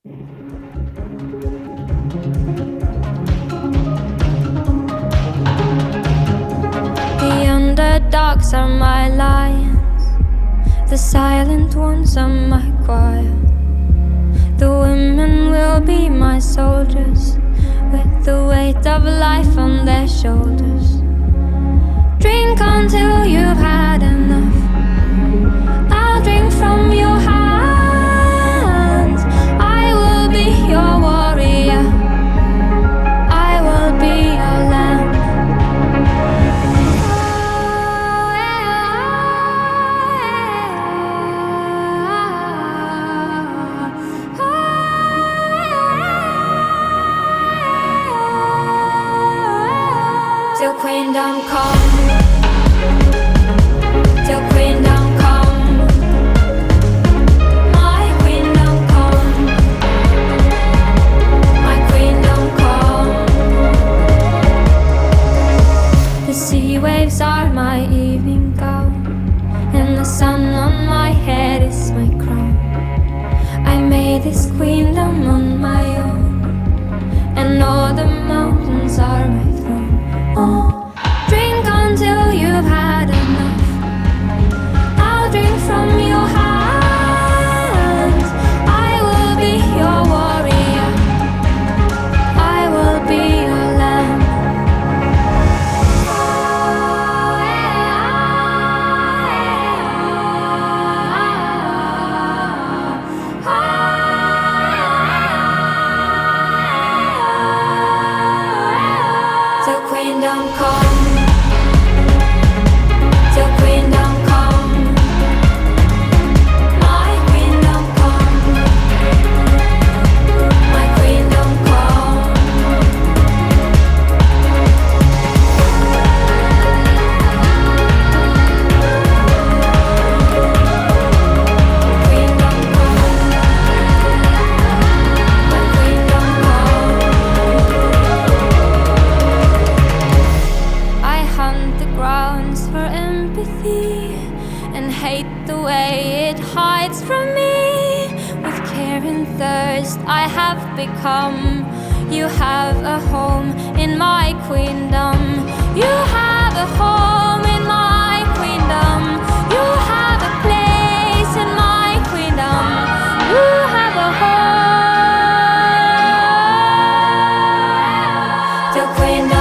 The underdogs are my lions, the silent ones are my choir. The women will be my soldiers, with the weight of life on their shoulders. Drink until you've had enough. I'll drink from your hands. I will be your warrior. I will be your lamb. Till queendom come, till queendom come, my queendom come, my queendom come. The sea waves are my evening gown, and the sun on my head is my crown. I made this queendom on my own, and all the mountains are my throne. Oh, drink until you've had enough. I'll drink from your hands. I will be your warrior. I will be your lamb. Till queendom come, till queendom come, my queendom come, my queendom come. Queendom come, my queendom come. I hunt the grounds for empathy and hate the way it hides from me. With care and thirst I have become. You have a home in my queendom. You have a home in my queendom. You have a place in my queendom. You have a home till queendom.